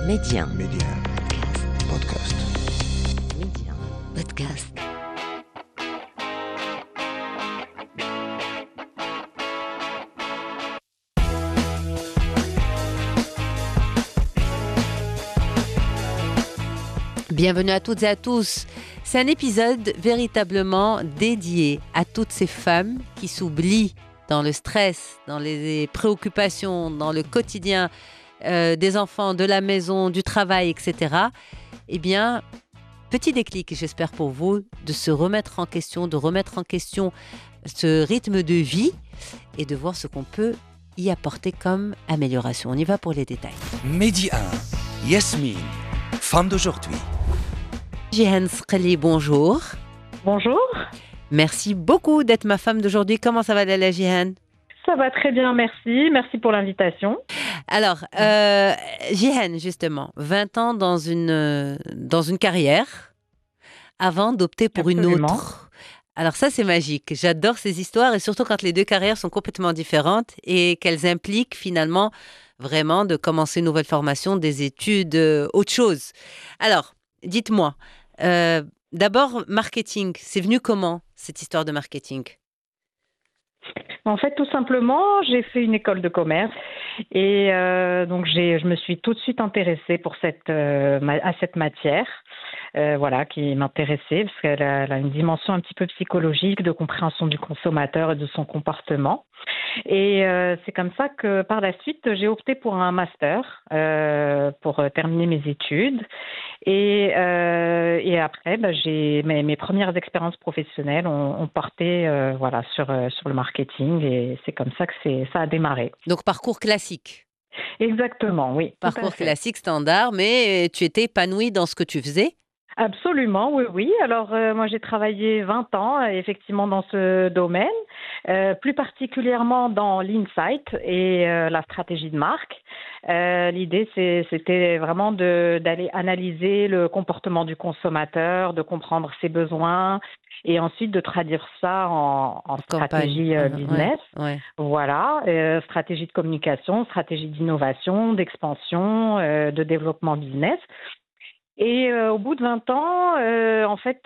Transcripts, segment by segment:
Média. Média. Podcast. Média. Podcast. Bienvenue à toutes et à tous. C'est un épisode véritablement dédié à toutes ces femmes qui s'oublient dans le stress, dans les préoccupations, dans le quotidien des enfants, de la maison, du travail, etc. Eh bien, petit déclic, j'espère pour vous, de se remettre en question, de remettre en question ce rythme de vie et de voir ce qu'on peut y apporter comme amélioration. On y va pour les détails. Midi 1, Yasmine, femme d'aujourd'hui. Jihan Sqali, bonjour. Bonjour, Merci beaucoup d'être ma femme d'aujourd'hui. Comment ça va, Lala Jihan? ça va très bien, merci. Merci pour l'invitation. Alors, Jihan, justement, 20 ans dans une carrière avant d'opter pour une Absolument. autre. Alors ça, c'est magique. J'adore ces histoires et surtout quand les deux carrières sont complètement différentes et qu'elles impliquent finalement vraiment de commencer une nouvelle formation, des études, autre chose. Alors, dites-moi, d'abord, marketing, c'est venu comment, cette histoire de marketing? En fait, tout simplement, j'ai fait une école de commerce et donc je me suis tout de suite intéressée pour à cette matière, voilà, qui m'intéressait parce elle a une dimension un petit peu psychologique de compréhension du consommateur et de son comportement. Et c'est comme ça que par la suite, j'ai opté pour un master pour terminer mes études. Et après, j'ai mes premières expériences professionnelles ont porté voilà, sur le marketing et c'est comme ça que ça a démarré. Donc, parcours classique. Exactement, oui. tout à Parcours fait. classique, standard, mais tu étais épanouie dans ce que tu faisais? Absolument, oui, oui. Alors, moi, j'ai travaillé 20 ans, effectivement, dans ce domaine, plus particulièrement dans l'insight et la stratégie de marque. L'idée, c'était vraiment d'aller analyser le comportement du consommateur, de comprendre ses besoins et ensuite de traduire ça en stratégie Campagne. business. Ouais. Voilà, stratégie de communication, stratégie d'innovation, d'expansion, de développement business. Et au bout de 20 ans, en fait,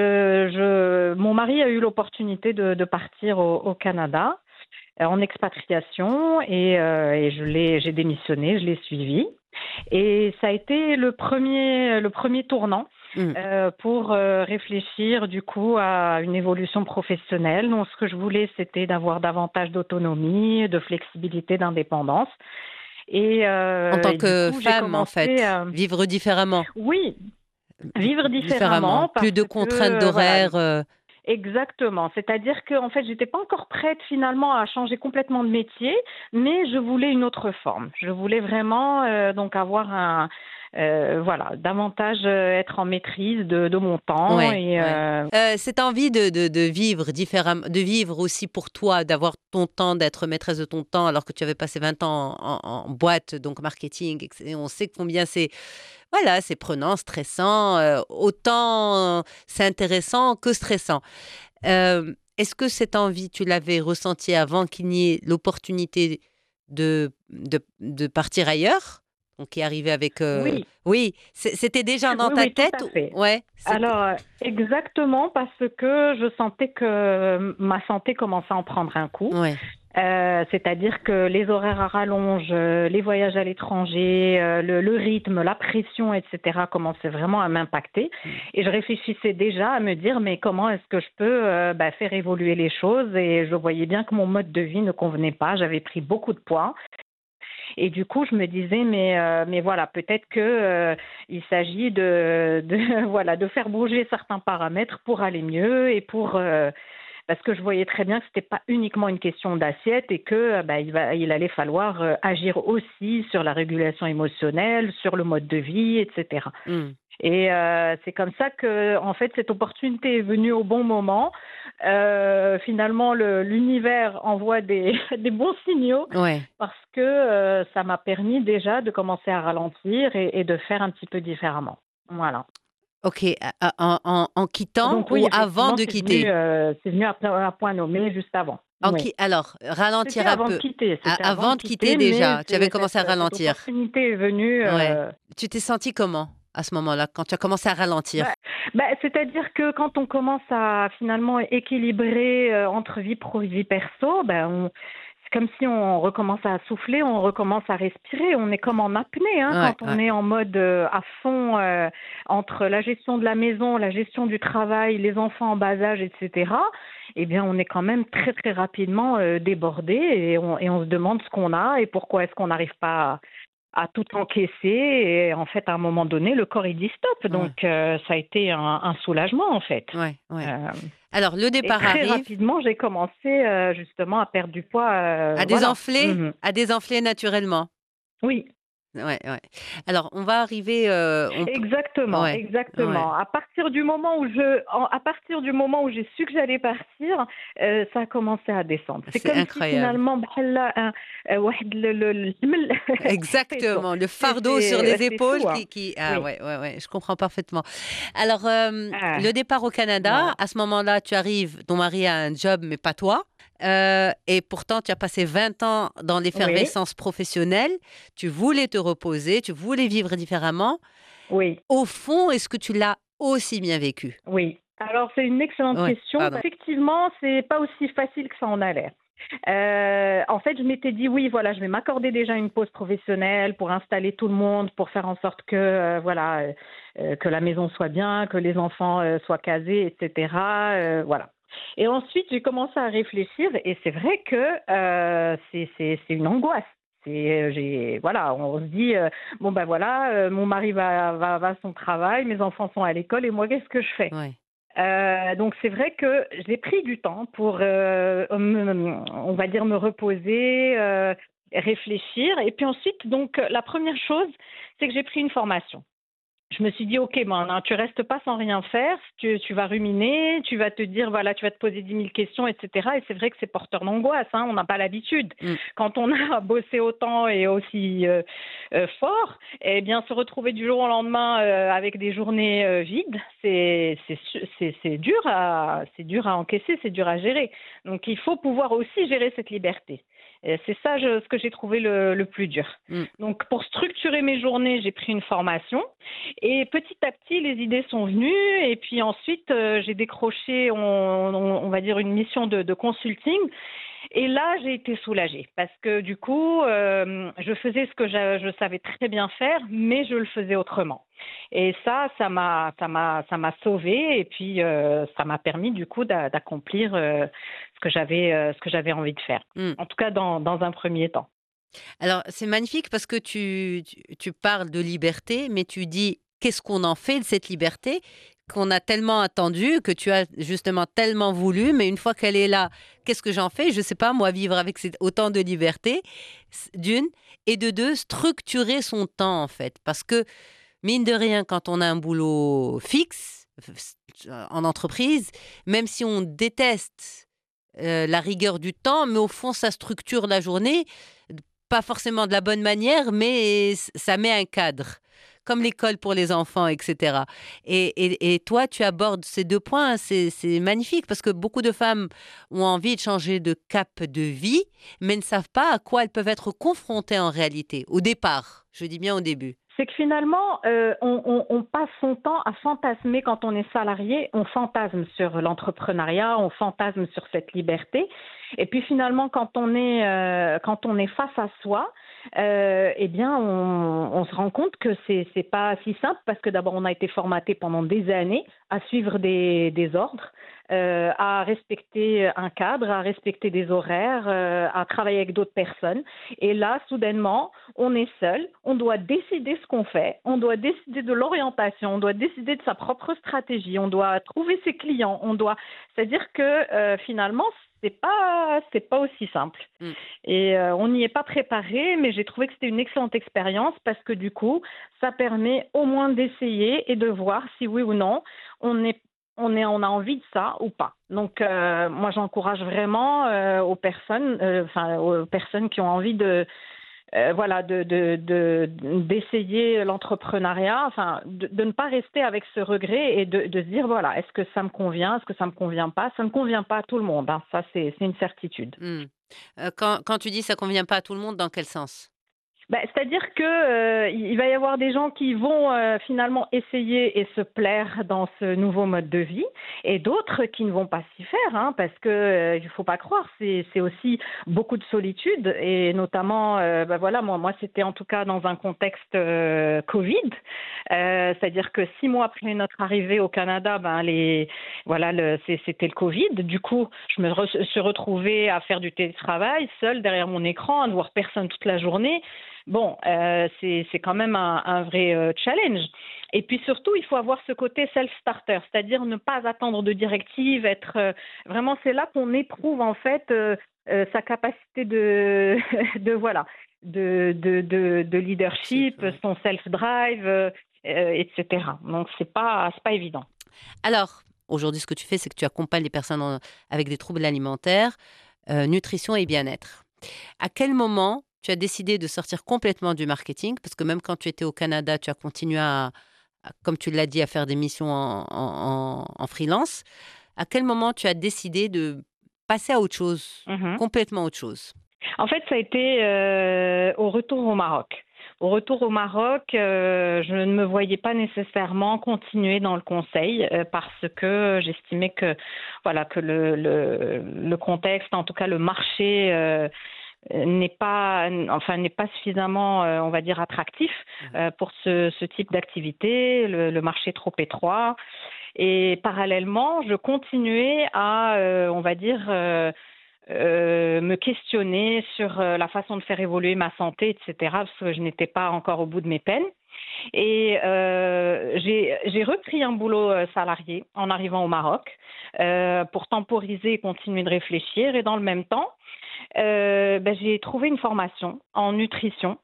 mon mari a eu l'opportunité de partir au Canada en expatriation et j'ai démissionné, je l'ai suivi. Et ça a été le premier tournant Mm. pour réfléchir du coup à une évolution professionnelle. Donc, ce que je voulais, c'était d'avoir davantage d'autonomie, de flexibilité, d'indépendance. En tant Et du que coup, j'ai femme, en commencé fait, vivre différemment. oui, vivre différemment parce Plus de que contraintes voilà, d'horaire. exactement. C'est-à-dire que en fait, j'étais pas encore prête finalement à changer complètement de métier, mais je voulais une autre forme. Je voulais vraiment donc avoir voilà, davantage être en maîtrise de mon temps Ouais, et ouais. Cette envie de vivre différemment, de vivre aussi pour toi, d'avoir ton temps, d'être maîtresse de ton temps, alors que tu avais passé 20 ans en boîte, donc marketing, et on sait combien voilà, c'est prenant, stressant, autant c'est intéressant que stressant. Est-ce que cette envie, tu l'avais ressentie avant qu'il n'y ait l'opportunité de partir ailleurs? Donc, qui est arrivé avec... oui, Oui, c'était déjà dans oui, ta oui, tout tête? à fait. Ouais, Alors, exactement parce que je sentais que ma santé commençait à en prendre un coup. ouais. C'est-à-dire que les horaires à rallonge, les voyages à l'étranger, le rythme, la pression, etc. commençaient vraiment à m'impacter. Et je réfléchissais déjà à me dire, mais comment est-ce que je peux faire évoluer les choses? Et je voyais bien que mon mode de vie ne convenait pas. J'avais pris beaucoup de poids. Et du coup, je me disais, mais voilà, peut-être que il s'agit voilà, de faire bouger certains paramètres pour aller mieux et parce que je voyais très bien que c'était pas uniquement une question d'assiette et que il allait falloir agir aussi sur la régulation émotionnelle, sur le mode de vie, etc. Mm. Et c'est comme ça que, en fait, cette opportunité est venue au bon moment. Finalement, l'univers envoie des bons signaux Ouais. parce que ça m'a permis déjà de commencer à ralentir et de faire un petit peu différemment. Voilà. Ok, en quittant Donc ou oui, avant effectivement, de quitter? c'est venu à point nommé juste avant. Oui. Alors, ralentir C'était un avant de peu. quitter, c'était avant de Avant de quitter quitter, mais déjà, tu avais commencé à cette ralentir. opportunité est venue. Ouais. Tu t'es sentie comment à ce moment-là, quand tu as commencé à ralentir? Bah, c'est-à-dire que quand on commence à finalement équilibrer entre vie pro et vie perso, c'est comme si on recommence à souffler, on recommence à respirer. On est comme en apnée Ouais, quand on ouais. est en mode à fond entre la gestion de la maison, la gestion du travail, les enfants en bas âge, etc. Eh bien, on est quand même très très rapidement débordé et on se demande ce qu'on a et pourquoi est-ce qu'on n'arrive pas à tout encaisser. Et en fait, à un moment donné, le corps il dit stop. Ouais, Donc, ça a été un soulagement en fait. ouais, ouais. Euh, Alors, le et départ très arrive rapidement, j'ai commencé justement à perdre du poids. Voilà. Mhm. à désenfler naturellement. Oui, Ouais, ouais. Alors, on va arriver. exactement, Ouais, ouais. exactement. À partir du moment où j'ai su que j'allais partir, ça a commencé à descendre. C'est C'est comme si incroyable. finalement, بحال واحد الحمل. Exactement, le fardeau sur les C'est épaules fou, hein. Ah Oui. ouais, ouais, ouais, je comprends parfaitement. Alors, le Ah, départ au Canada, voilà. à ce moment-là, tu arrives, ton mari a un job, mais pas toi. Et pourtant, tu as passé 20 ans dans Oui, l'effervescence professionnelle. Tu voulais te reposer, tu voulais vivre différemment. oui. Au fond, est-ce que tu l'as aussi bien vécu? Oui. Alors, c'est une excellente Ouais, question. pardon. Effectivement, c'est pas aussi facile que ça en a l'air. En fait, je m'étais dit oui, voilà, je vais m'accorder déjà une pause professionnelle pour installer tout le monde, pour faire en sorte que que la maison soit bien, que les enfants soient casés, etc. Voilà. Et ensuite, j'ai commencé à réfléchir et c'est vrai que c'est une angoisse. Voilà, on se dit bon ben voilà, mon mari va à son travail, mes enfants sont à l'école et moi qu'est-ce que je fais? Ouais. Donc c'est vrai que j'ai pris du temps pour, on va dire, me reposer, réfléchir. Et puis ensuite, donc la première chose, c'est que j'ai pris une formation. Je me suis dit, OK, non, tu restes pas sans rien faire, tu vas ruminer, tu vas te dire, voilà, tu vas te poser 10 000 questions, etc. Et c'est vrai que c'est porteur d'angoisse, on n'a pas l'habitude. Mm. Quand on a bossé autant et aussi fort, eh bien, se retrouver du jour au lendemain avec des journées vides, c'est dur à encaisser, c'est dur à gérer. Donc, il faut pouvoir aussi gérer cette liberté. Et c'est ça ce que j'ai trouvé le plus dur. Mm. Donc, pour structurer mes journées, j'ai pris une formation. Et petit à petit, les idées sont venues. Et puis ensuite, j'ai décroché, on va dire, une mission de consulting. Et là, j'ai été soulagée parce que du coup, je faisais ce que je savais très bien faire, mais je le faisais autrement. Et ça m'a sauvée. Et puis, ça m'a permis du coup d'accomplir ce que j'avais envie de faire. Mm. En tout cas, dans un premier temps. Alors, c'est magnifique parce que tu parles de liberté, mais tu dis qu'est-ce qu'on en fait de cette liberté qu'on a tellement attendue, que tu as justement tellement voulu, mais une fois qu'elle est là, qu'est-ce que j'en fais? Je ne sais pas, moi, vivre avec autant de liberté, d'une, et de deux, structurer son temps, en fait. Parce que, mine de rien, quand on a un boulot fixe, en entreprise, même si on déteste la rigueur du temps, mais au fond, ça structure la journée pas forcément de la bonne manière, mais ça met un cadre, comme l'école pour les enfants, etc. Et toi, tu abordes ces deux points, c'est magnifique, parce que beaucoup de femmes ont envie de changer de cap de vie, mais ne savent pas à quoi elles peuvent être confrontées en réalité, au départ, je dis bien au début. C'est que finalement, on passe son temps à fantasmer quand on est salarié, on fantasme sur l'entrepreneuriat, on fantasme sur cette liberté. Et puis finalement, quand on est face à soi, eh bien, on se rend compte que c'est pas si simple parce que d'abord, on a été formaté pendant des années à suivre des ordres, à respecter un cadre, à respecter des horaires, à travailler avec d'autres personnes. Et là, soudainement, on est seul, on doit décider ce qu'on fait, on doit décider de l'orientation, on doit décider de sa propre stratégie, on doit trouver ses clients, c'est-à-dire que finalement, c'est pas aussi simple. Mm. Et on n'y est pas préparé, mais j'ai trouvé que c'était une excellente expérience parce que du coup, ça permet au moins d'essayer et de voir si oui ou non on a envie de ça ou pas. Donc moi, j'encourage vraiment aux personnes qui ont envie voilà, d'essayer l'entrepreneuriat, enfin, de ne pas rester avec ce regret et de se dire, voilà, est-ce que ça me convient, est-ce que ça me convient pas? Ça ne convient pas à tout le monde, hein, ça c'est une certitude. Mmh. Quand tu dis ça convient pas à tout le monde, dans quel sens? Bah, c'est-à-dire que, il va y avoir des gens qui vont, finalement essayer et se plaire dans ce nouveau mode de vie et d'autres qui ne vont pas s'y faire, hein, parce que, il faut pas croire, c'est aussi beaucoup de solitude et notamment, bah, voilà, moi c'était en tout cas dans un contexte, Covid. C'est-à-dire que 6 mois après notre arrivée au Canada, ben, voilà, c'était le Covid. Du coup, je me suis retrouvée à faire du télétravail, seule derrière mon écran, à ne voir personne toute la journée. Bon, c'est quand même un vrai challenge. Et puis surtout, il faut avoir ce côté self-starter, c'est-à-dire ne pas attendre de directives, être vraiment, c'est là qu'on éprouve en fait sa capacité de, voilà, de leadership, son self-drive, etc. Donc c'est pas évident. Alors, aujourd'hui, ce que tu fais, c'est que tu accompagnes les personnes avec des troubles alimentaires, nutrition et bien-être. À quel moment tu as décidé de sortir complètement du marketing? Parce que même quand tu étais au Canada, tu as continué comme tu l'as dit, à faire des missions en freelance. À quel moment tu as décidé de passer à autre chose, Mhm. complètement autre chose? En fait, ça a été au retour au Maroc. Au retour au Maroc, je ne me voyais pas nécessairement continuer dans le conseil parce que j'estimais que voilà que le contexte, en tout cas le marché, n'est pas suffisamment, on va dire, attractif pour ce type d'activité. Le marché est trop étroit. Et parallèlement, je continuais à, on va dire, me questionner sur la façon de faire évoluer ma santé, etc., parce que je n'étais pas encore au bout de mes peines. Et j'ai repris un boulot salarié en arrivant au Maroc pour temporiser et continuer de réfléchir. Et dans le même temps, j'ai trouvé une formation en nutrition.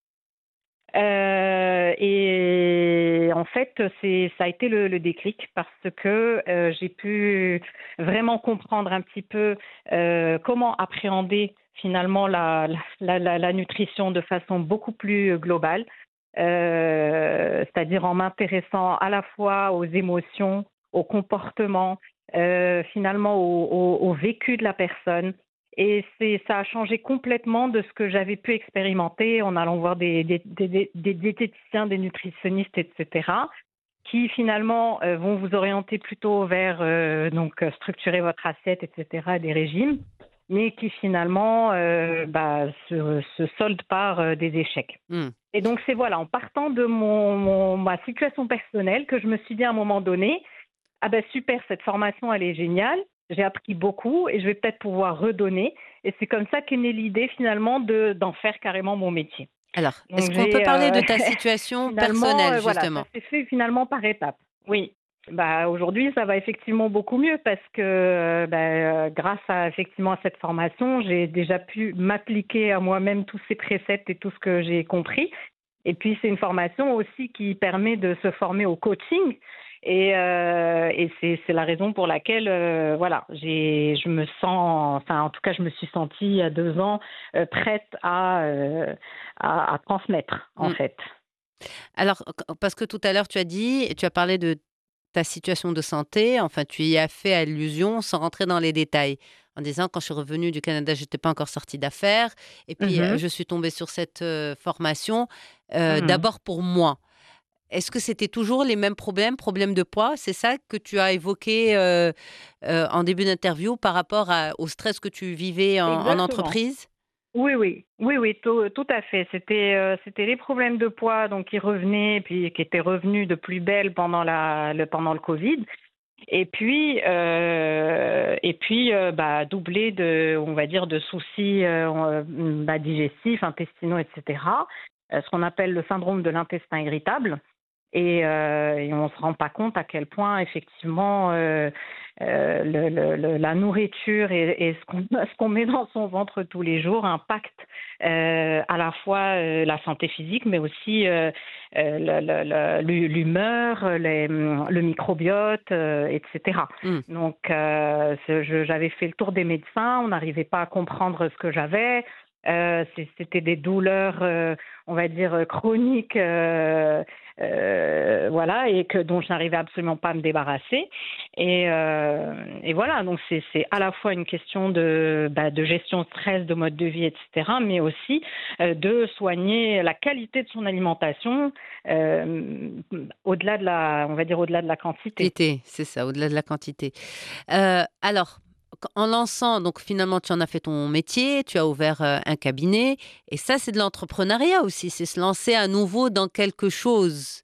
Et en fait, ça a été le déclic parce que j'ai pu vraiment comprendre un petit peu comment appréhender finalement la nutrition de façon beaucoup plus globale, c'est-à-dire en m'intéressant à la fois aux émotions, au comportement, finalement au vécu de la personne. Et ça a changé complètement de ce que j'avais pu expérimenter en allant voir des diététiciens, des nutritionnistes, etc., qui finalement vont vous orienter plutôt vers structurer votre assiette, etc., des régimes, mais qui finalement se soldent par des échecs. Mmh. Et donc c'est voilà, en partant de ma situation personnelle que je me suis dit à un moment donné, ah ben super, cette formation elle est géniale. J'ai appris beaucoup et je vais peut-être pouvoir redonner. Et c'est comme ça qu'est née l'idée finalement d'en faire carrément mon métier. Alors, est-ce Donc qu'on peut j'ai parler de ta situation finalement, personnelle, voilà, ça justement? s'est fait finalement par étapes. Oui. Bah, aujourd'hui, ça va effectivement beaucoup mieux parce que grâce à effectivement à cette formation, j'ai déjà pu m'appliquer à moi-même tous ces préceptes et tout ce que j'ai compris. Et puis, c'est une formation aussi qui permet de se former au coaching. Et c'est la raison pour laquelle, je me sens, enfin, en tout cas, je me suis sentie il y a 2 ans prête à transmettre, en Mmh. fait. Alors, parce que tout à l'heure, tu as parlé de ta situation de santé, enfin, tu y as fait allusion sans rentrer dans les détails, en disant: «Quand je suis revenue du Canada, je n'étais pas encore sortie d'affaires et puis, Mhm. je suis tombée sur cette, formation, Mhm. d'abord pour moi». Est-ce que c'était toujours les mêmes problèmes de poids? C'est ça que tu as évoqué, en début d'interview par rapport au stress que tu vivais en Exactement. entreprise? Oui, oui, oui, oui, tout à fait. C'était les problèmes de poids donc qui revenaient, puis qui étaient revenus de plus belle pendant pendant le Covid. Et puis, doublé de, on va dire, de soucis digestifs, intestinaux, etc. Ce qu'on appelle le syndrome de l'intestin irritable. Et on ne se rend pas compte à quel point, effectivement, la nourriture et ce qu'on met dans son ventre tous les jours impacte à la fois la santé physique, mais aussi l'humeur, le microbiote, etc. Mmh. Donc, j'avais fait le tour des médecins, on n'arrivait pas à comprendre ce que j'avais. C'était des douleurs, on va dire, chroniques, voilà, et dont je n'arrivais absolument pas à me débarrasser. Et voilà, donc c'est à la fois une question de gestion de stress, de mode de vie, etc., mais aussi de soigner la qualité de son alimentation, au-delà de on va dire au-delà de la quantité. Quantité, c'est ça, au-delà de la quantité. Alors, en lançant, donc finalement, tu en as fait ton métier, tu as ouvert un cabinet, et ça, c'est de l'entrepreneuriat aussi, c'est se lancer à nouveau dans quelque chose,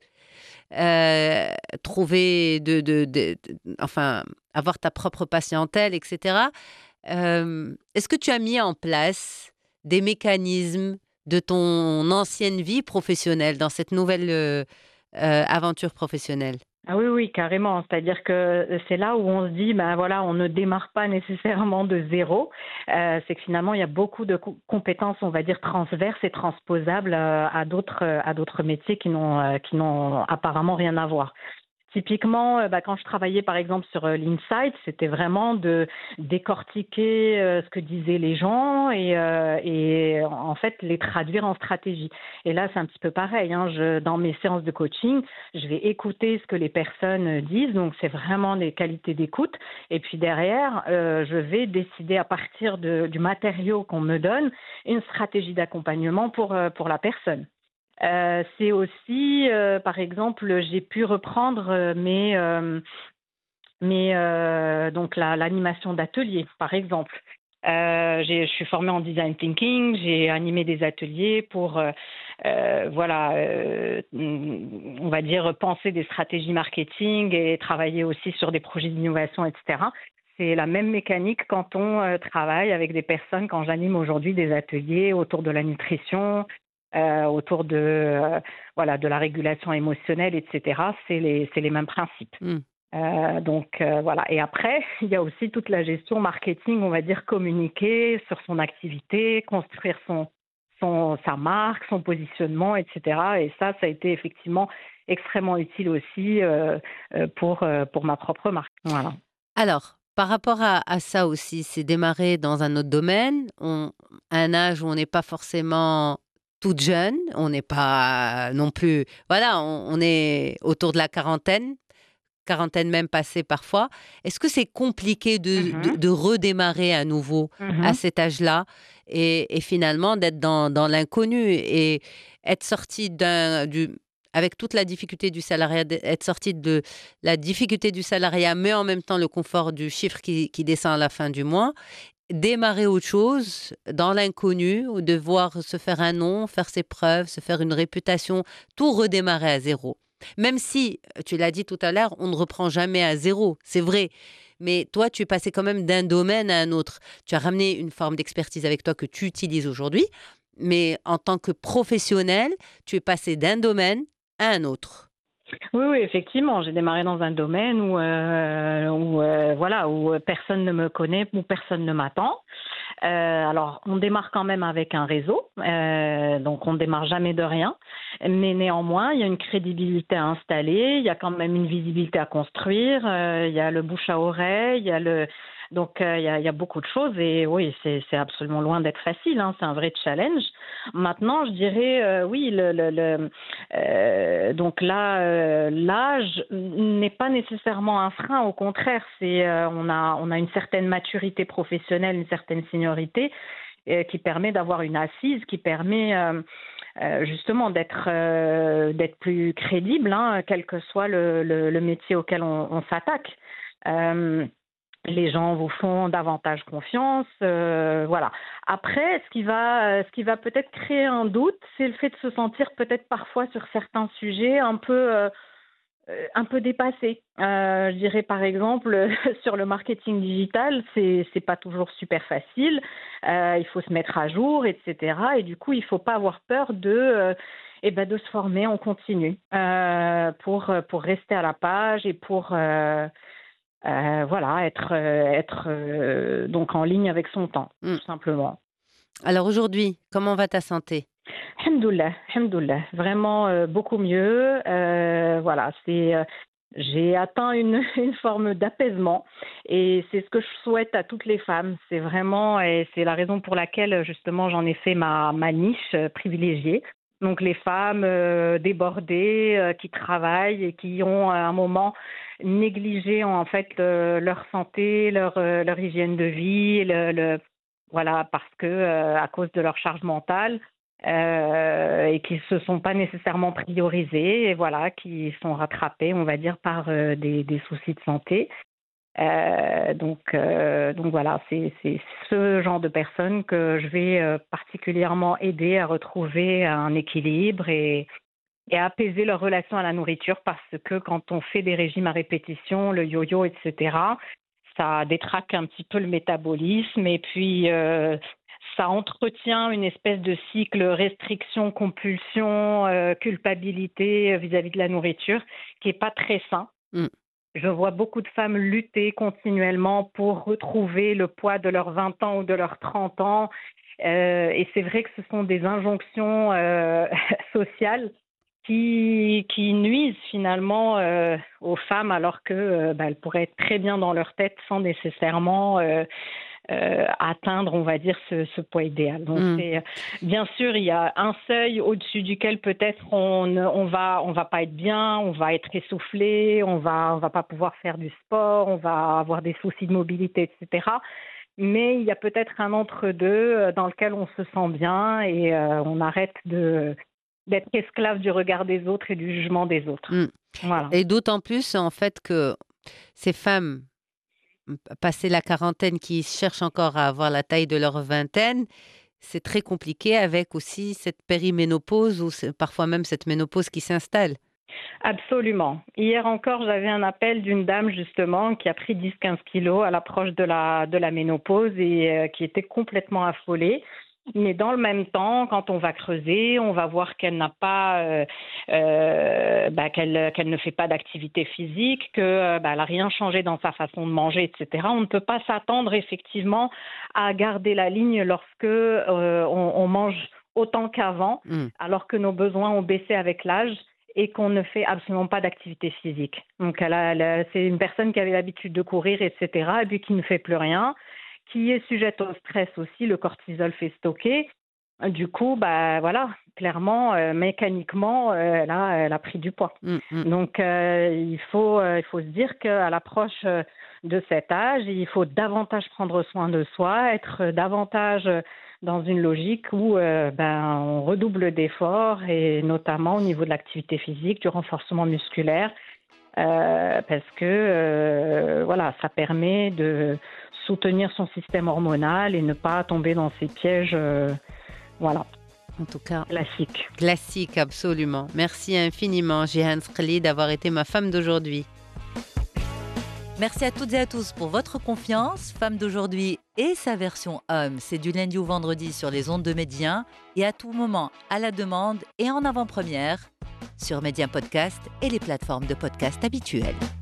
trouver, enfin, avoir ta propre patientèle, etc. Est-ce que tu as mis en place des mécanismes de ton ancienne vie professionnelle dans cette nouvelle aventure professionnelle? Ah oui, oui, carrément. C'est-à-dire que c'est là où on se dit, ben voilà, on ne démarre pas nécessairement de zéro. C'est que finalement, il y a beaucoup de compétences, on va dire, transverses et transposables à d'autres métiers qui n'ont apparemment rien à voir. Typiquement, quand je travaillais par exemple sur l'Insight, c'était vraiment de décortiquer ce que disaient les gens et en fait les traduire en stratégie. Et là, c'est un petit peu pareil, hein. Dans mes séances de coaching, je vais écouter ce que les personnes disent, donc c'est vraiment des qualités d'écoute. Et puis derrière, je vais décider à partir du matériau qu'on me donne une stratégie d'accompagnement pour la personne. C'est aussi, par exemple, j'ai pu reprendre donc l'animation d'ateliers, par exemple. Je suis formée en design thinking, j'ai animé des ateliers pour, voilà, on va dire, penser des stratégies marketing et travailler aussi sur des projets d'innovation, etc. C'est la même mécanique quand on travaille avec des personnes, quand j'anime aujourd'hui des ateliers autour de la nutrition, autour voilà, de la régulation émotionnelle, etc. C'est les mêmes principes. Mmh. Donc voilà. Et après, il y a aussi toute la gestion marketing, on va dire communiquer sur son activité, construire sa marque, son positionnement, etc. Et ça a été effectivement extrêmement utile aussi pour ma propre marque. Voilà. Alors, par rapport à ça aussi, c'est démarrer dans un autre domaine, un âge où on n'est pas forcément toute jeune, on n'est pas non plus, voilà, on est autour de la quarantaine même passée parfois. Est-ce que c'est compliqué de redémarrer à nouveau à Mhm. cet âge-là et finalement d'être dans l'inconnu et être sorti avec toute la difficulté du salariat, être sorti de la difficulté du salariat, mais en même temps le confort du chiffre qui descend à la fin du mois, démarrer autre chose dans l'inconnu, ou devoir se faire un nom, faire ses preuves, se faire une réputation, tout redémarrer à zéro. Même si, tu l'as dit tout à l'heure, on ne reprend jamais à zéro, c'est vrai. Mais toi, tu es passé quand même d'un domaine à un autre. Tu as ramené une forme d'expertise avec toi que tu utilises aujourd'hui, mais en tant que professionnel, tu es passé d'un domaine à un autre. Oui, oui, effectivement, j'ai démarré dans un domaine voilà, où personne ne me connaît, où personne ne m'attend. Alors, on démarre quand même avec un réseau, donc on ne démarre jamais de rien. Mais néanmoins, il y a une crédibilité à installer, il y a quand même une visibilité à construire, il y a le bouche à oreille, donc il y a beaucoup de choses. Et oui, c'est absolument loin d'être facile, hein, c'est un vrai challenge. Maintenant, je dirais, oui, donc là, l'âge n'est pas nécessairement un frein, au contraire, on a une certaine maturité professionnelle, une certaine seniorité qui permet d'avoir une assise, qui permet justement d'être plus crédible, hein, quel que soit le métier auquel on s'attaque. Les gens vous font davantage confiance, voilà. Après, ce qui va peut-être créer un doute, c'est le fait de se sentir peut-être parfois sur certains sujets un peu dépassé. Je dirais par exemple sur le marketing digital, c'est pas toujours super facile. Il faut se mettre à jour, etc. Et du coup, il faut pas avoir peur de se former en continu pour rester à la page et pour voilà, être donc en ligne avec son temps, Mm. tout simplement. Alors aujourd'hui, comment va ta santé? Alhamdoulilah, alhamdoulilah, vraiment beaucoup mieux. Voilà, j'ai atteint une forme d'apaisement et c'est ce que je souhaite à toutes les femmes. C'est vraiment, et c'est la raison pour laquelle justement j'en ai fait ma niche privilégiée. Donc les femmes débordées qui travaillent et qui ont à un moment négligé en fait leur santé, leur hygiène de vie, voilà, parce que à cause de leur charge mentale et qui se sont pas nécessairement priorisées et voilà, qui sont rattrapées, on va dire, par des soucis de santé. Donc voilà, c'est ce genre de personnes que je vais particulièrement aider à retrouver un équilibre et à apaiser leur relation à la nourriture parce que quand on fait des régimes à répétition, le yo-yo, etc., ça détraque un petit peu le métabolisme et puis ça entretient une espèce de cycle restriction, compulsion, culpabilité vis-à-vis de la nourriture qui est pas très sain. Mm. Je vois beaucoup de femmes lutter continuellement pour retrouver le poids de leurs 20 ans ou de leurs 30 ans. Et c'est vrai que ce sont des injonctions sociales qui nuisent finalement aux femmes alors que elles pourraient être très bien dans leur tête sans nécessairement atteindre, on va dire, ce poids idéal. Donc, bien sûr, il y a un seuil au-dessus duquel peut-être on va pas être bien, on va être essoufflé, on va pas pouvoir faire du sport, on va avoir des soucis de mobilité, etc. Mais il y a peut-être un entre-deux dans lequel on se sent bien et on arrête d'être esclave du regard des autres et du jugement des autres. Voilà. Et d'autant plus, en fait, que ces femmes passé la quarantaine qui cherchent encore à avoir la taille de leur vingtaine, c'est très compliqué avec aussi cette périménopause ou parfois même cette ménopause qui s'installe. Absolument. Hier encore, j'avais un appel d'une dame justement qui a pris 10-15 kilos à l'approche de la ménopause et qui était complètement affolée. Mais dans le même temps, quand on va creuser, on va voir qu'elle n'a pas, qu'elle ne fait pas d'activité physique, qu'elle n'a rien changé dans sa façon de manger, etc. On ne peut pas s'attendre effectivement à garder la ligne lorsque on mange autant qu'avant, alors que nos besoins ont baissé avec l'âge et qu'on ne fait absolument pas d'activité physique. Donc c'est une personne qui avait l'habitude de courir, etc., et puis qui ne fait plus rien, qui est sujette au stress aussi, le cortisol fait stocker. Du coup, voilà, clairement, mécaniquement, elle a pris du poids. Donc, il faut se dire qu'à l'approche de cet âge, il faut davantage prendre soin de soi, être davantage dans une logique où on redouble d'efforts et notamment au niveau de l'activité physique, du renforcement musculaire, parce que voilà, ça permet de soutenir son système hormonal et ne pas tomber dans ces pièges, voilà. En tout cas, classique, absolument. Merci infiniment, Jihan Sqli, d'avoir été ma femme d'aujourd'hui. Merci à toutes et à tous pour votre confiance. Femme d'aujourd'hui et sa version homme, c'est du lundi au vendredi sur les ondes de Média et à tout moment, à la demande et en avant-première sur Média Podcast et les plateformes de podcast habituelles.